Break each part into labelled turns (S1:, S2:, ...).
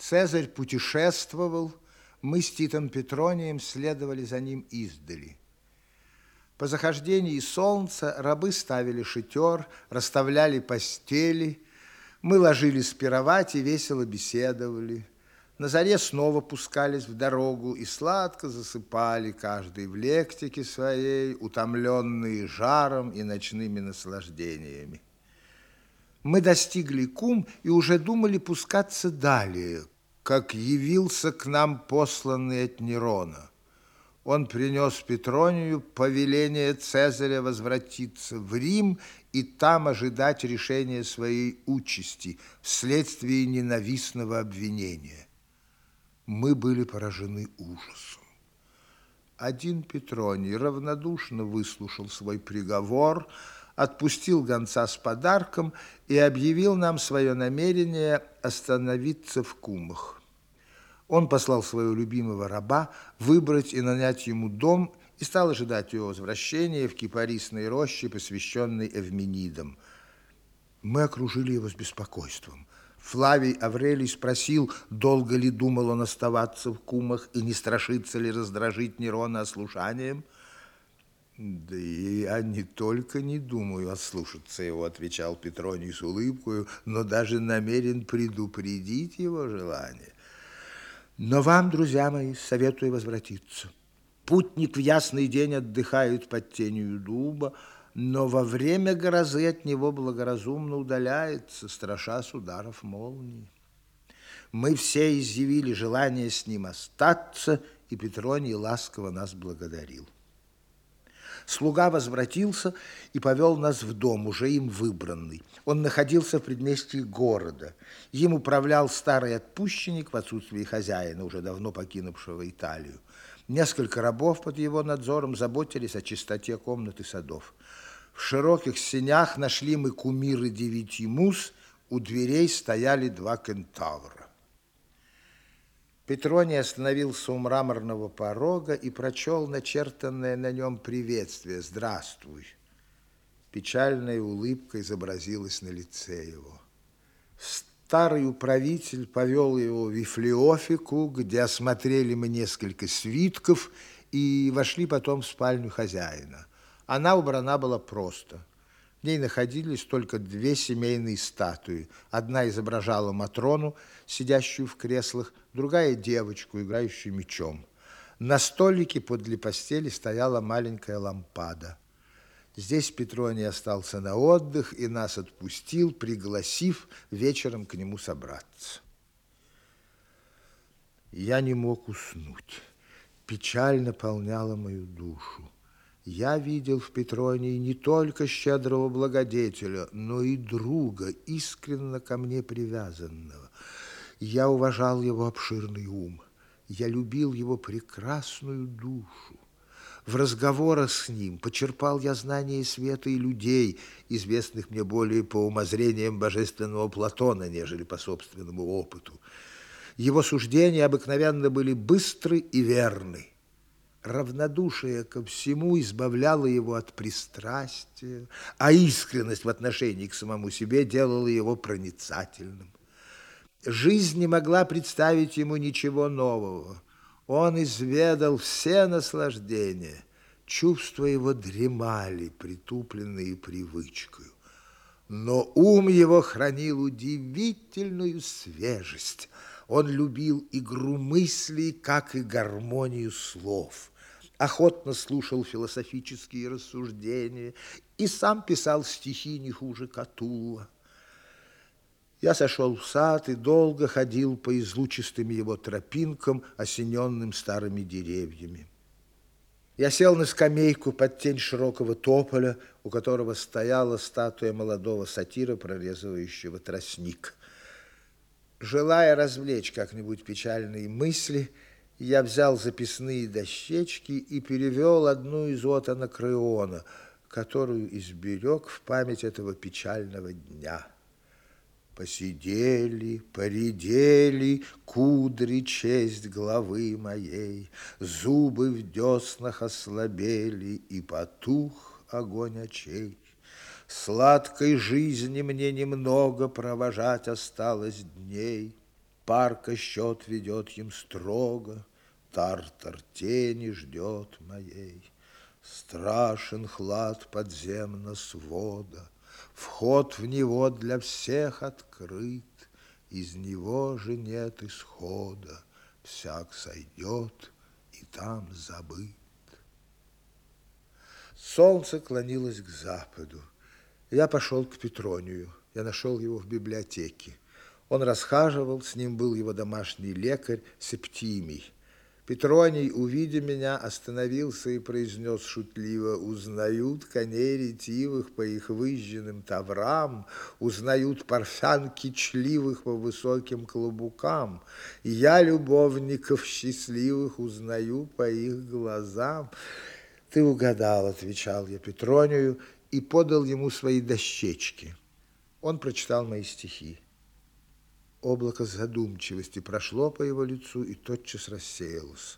S1: Цезарь путешествовал, мы с Титом Петронием следовали за ним издали. По захождении солнца рабы ставили шатер, расставляли постели, мы ложились пировать и весело беседовали. На заре снова пускались в дорогу и сладко засыпали, каждый в лектике своей, утомленные жаром и ночными наслаждениями. Мы достигли Кум и уже думали пускаться далее, как явился к нам посланный от Нерона. Он принес Петронию повеление Цезаря возвратиться в Рим и там ожидать решения своей участи вследствие ненавистного обвинения. Мы были поражены ужасом. Один Петроний равнодушно выслушал свой приговор, отпустил гонца с подарком и объявил нам свое намерение остановиться в Кумах. Он послал своего любимого раба выбрать и нанять ему дом и стал ожидать его возвращения в кипарисной роще, посвященной Эвменидам. Мы окружили его с беспокойством. Флавий Аврелий спросил, долго ли думал он оставаться в Кумах и не страшится ли раздражить Нерона ослушанием. «Да и я не только не думаю ослушаться его, — отвечал Петроний с улыбкою, — но даже намерен предупредить его желание. Но вам, друзья мои, советую возвратиться. Путник в ясный день отдыхает под тенью дуба, но во время грозы от него благоразумно удаляется, страшась ударов молнии. Мы все изъявили желание с ним остаться, и Петроний ласково нас благодарил. Слуга возвратился и повел нас в дом, уже им выбранный. Он находился в предместье города. Им управлял старый отпущенник в отсутствии хозяина, уже давно покинувшего Италию. Несколько рабов под его надзором заботились о чистоте комнат и садов. В широких сенях нашли мы кумиры 9 муз, у дверей стояли 2 кентавра. Петроний остановился у мраморного порога и прочел начертанное на нем приветствие «Здравствуй». Печальная улыбка изобразилась на лице его. Старый управитель повел его в Вифлеофику, где осмотрели мы несколько свитков и вошли потом в спальню хозяина. Она убрана была просто. В ней находились только 2 семейные статуи. Одна изображала Матрону, сидящую в креслах, другая – девочку, играющую мечом. На столике подле постели стояла маленькая лампада. Здесь Петроний остался на отдых и нас отпустил, пригласив вечером к нему собраться. Я не мог уснуть. Печаль наполняла мою душу. Я видел в Петронии не только щедрого благодетеля, но и друга, искренне ко мне привязанного. Я уважал его обширный ум. Я любил его прекрасную душу. В разговорах с ним почерпал я знания света и людей, известных мне более по умозрениям божественного Платона, нежели по собственному опыту. Его суждения обыкновенно были быстры и верны. Равнодушие ко всему избавляло его от пристрастия, а искренность в отношении к самому себе делала его проницательным. Жизнь не могла представить ему ничего нового. Он изведал все наслаждения. Чувства его дремали, притупленные привычкою. Но ум его хранил удивительную свежесть. Он любил игру мыслей, как и гармонию слов. Охотно слушал философические рассуждения и сам писал стихи не хуже Катулла. Я сошел в сад и долго ходил по излучистым его тропинкам, осененным старыми деревьями. Я сел на скамейку под тень широкого тополя, у которого стояла статуя молодого сатира, прорезывающего тростник. Желая развлечь как-нибудь печальные мысли, я взял записные дощечки и перевел одну из от Анакреона, которую изберег в память этого печального дня. Посидели, поредели кудри честь главы моей, зубы в деснах ослабели, и потух огонь очей. Сладкой жизни мне немного провожать осталось дней. парка счет ведет им строго, Тартар тени ждет моей. Страшен хлад подземно свода, Вход в него для всех открыт, Из него же нет исхода, Всяк сойдет и там забыт. Солнце клонилось к западу. Я пошел к Петронию. Я нашел его в библиотеке. Он расхаживал, с ним был его домашний лекарь Септимий. Петроний, увидя меня, остановился и произнес шутливо: «Узнают коней ретивых по их выжженным таврам, узнают парфян кичливых по высоким клобукам, и я любовников счастливых узнаю по их глазам». «Ты угадал», — отвечал я Петронию и подал ему свои дощечки. Он прочитал мои стихи. Облако задумчивости прошло по его лицу и тотчас рассеялось.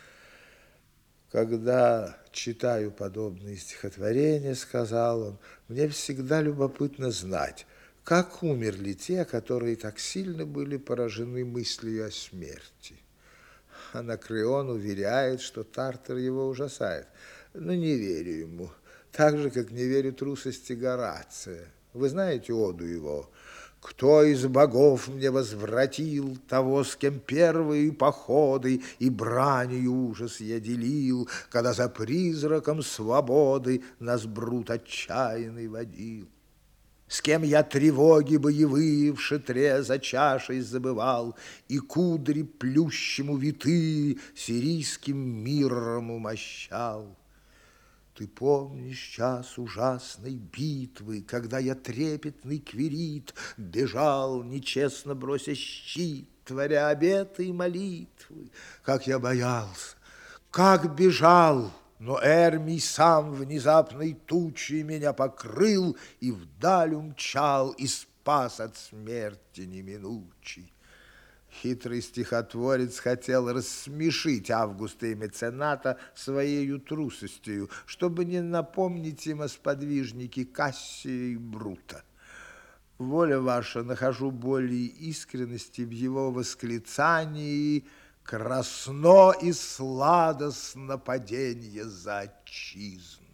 S1: «Когда читаю подобные стихотворения, — сказал он, — мне всегда любопытно знать, как умерли те, которые так сильно были поражены мыслью о смерти. Анакреон уверяет, что Тартар его ужасает, но не верю ему, так же, как не верю трусости Горация. Вы знаете оду его? «Кто из богов мне возвратил того, с кем первые походы и бранью ужас я делил, когда за призраком свободы нас брут отчаянный водил? С кем я тревоги боевые в шатре за чашей забывал и кудри плющему витые сирийским миром умощал? Ты помнишь час ужасной битвы, когда я трепетный Квирит бежал, нечестно брося щит, творя обеты и молитвы? Как я боялся, как бежал, но Эрмий сам внезапной тучей меня покрыл и вдаль умчал, и спас от смерти неминучей». Хитрый стихотворец хотел рассмешить Августа и мецената своею трусостью, чтобы не напомнить им о сподвижнике Кассия и Брута. Воля ваша, нахожу более искренности в его восклицании: «Красно и сладостно паденье за отчизну».